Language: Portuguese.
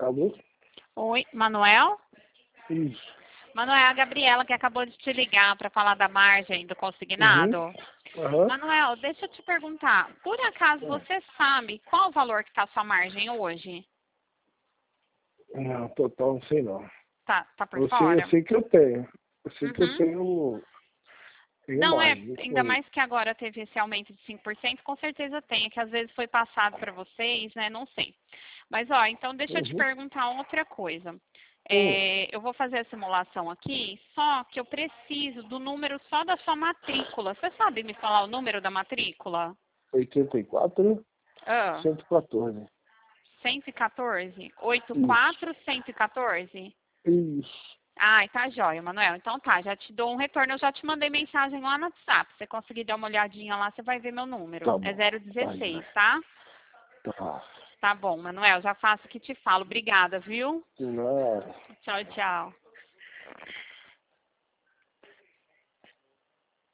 Alô? Oi, Manuel? Isso. Manuel, é a Gabriela que acabou de te ligar para falar da margem do consignado. Aham. Manuel, deixa eu te perguntar, por acaso você sabe qual o valor que está a sua margem hoje? Não, total, não sei não. Tá por Eu fora? sei que eu tenho. Eu sei que eu Uhum. tenho Não, mais. Isso ainda aí. mais que agora teve esse aumento de 5%, com certeza tem, é que às vezes foi passado para vocês, né? Não sei. Mas, ó, então deixa eu te Uhum. perguntar outra coisa. Hum. Eu vou fazer a simulação aqui, só que eu preciso do número só da sua matrícula. Você sabe me falar o número da matrícula? 84, Ah, 114. 114? Isso. 84, 114? Isso. Ai, tá jóia, Manuel. Então tá, já te dou um retorno. Eu já te mandei mensagem lá no WhatsApp. Se você conseguir dar uma olhadinha lá, você vai ver meu número. Tá É bom. Tá, 016, já. tá? Tá. Tá bom, Manuel. Já faço o que te falo. Obrigada, viu? Não. Tchau, tchau.